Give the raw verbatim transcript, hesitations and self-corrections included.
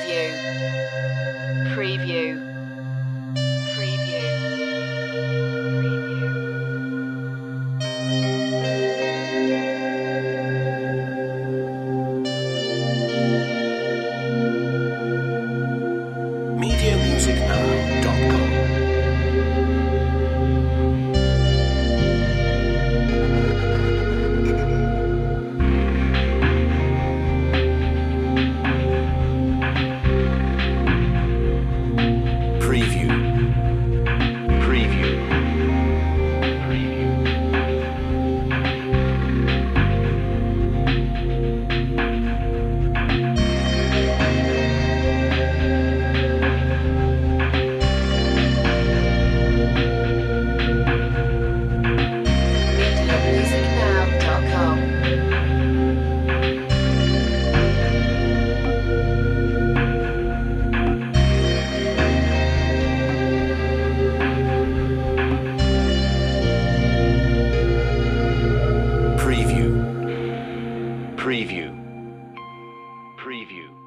Preview. Preview. Preview. media music now dot com Preview. Preview. Preview. media music now dot com. Preview. Preview. Preview.